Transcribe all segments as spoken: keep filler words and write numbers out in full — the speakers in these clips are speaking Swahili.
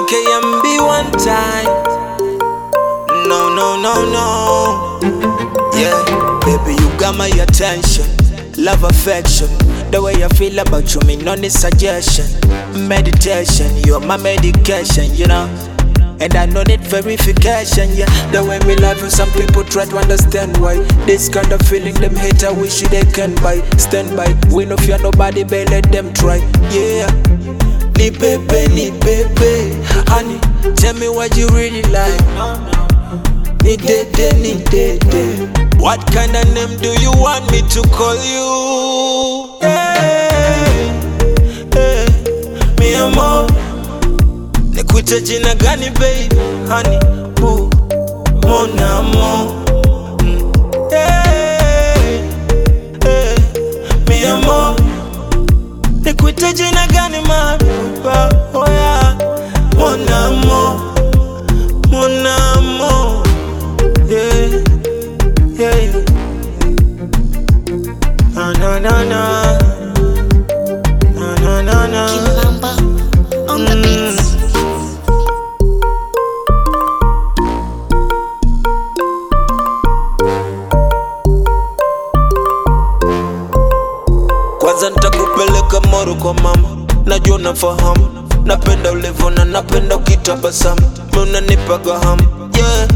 K M B one time. No, no, no, no. Yeah, baby, you got my attention. Love, affection. The way I feel about you, me no need suggestion. Meditation, you're my medication, you know. And I no need verification, yeah. The way me love you, some people try to understand why. This kind of feeling, them hater wish they can buy. Stand by, we no fear nobody, but let them try, yeah. Ni baby, ni baby, honey, tell me what you really like. Ni dede, ni dede. What kind of name do you want me to call you? Hey, hey, mi amor. Nikuite jina gani baby, honey, boo, mon amour. Mm. Hey, hey, mi amor. Nikuite jina gani ma, oh yeah, mon amour, mon amour. Yeah, yeah. Na na na na, na na na na. Kimamba on the beats. Kwanza nitakupeleka Moro kwa mama, najua nafahamu. Napenda ulivyo na napenda ukitabasamu, mimi unanipaga hamu, yeah.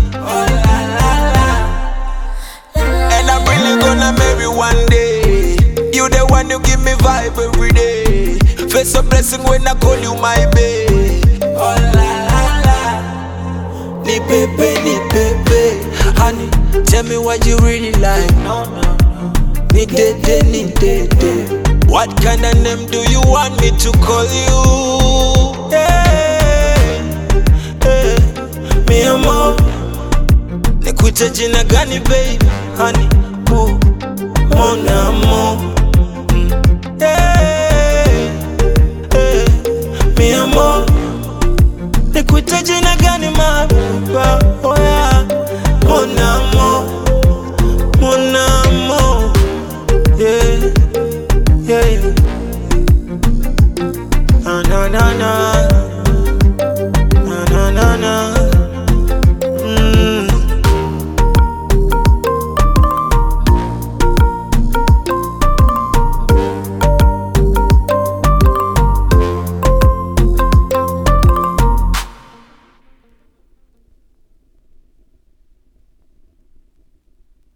And I'm really gonna marry one day. You the one you give me vibe every day. Face a blessing when I call you my babe. Oh la la la. Ni baby, ni baby, honey, tell me what you really like. No, no, no. Ni dede, ni dede. What kind of name do you want me to call you? Hey, hey, mi amor. Nikuite jina gani baby, honey, boo, mon amour.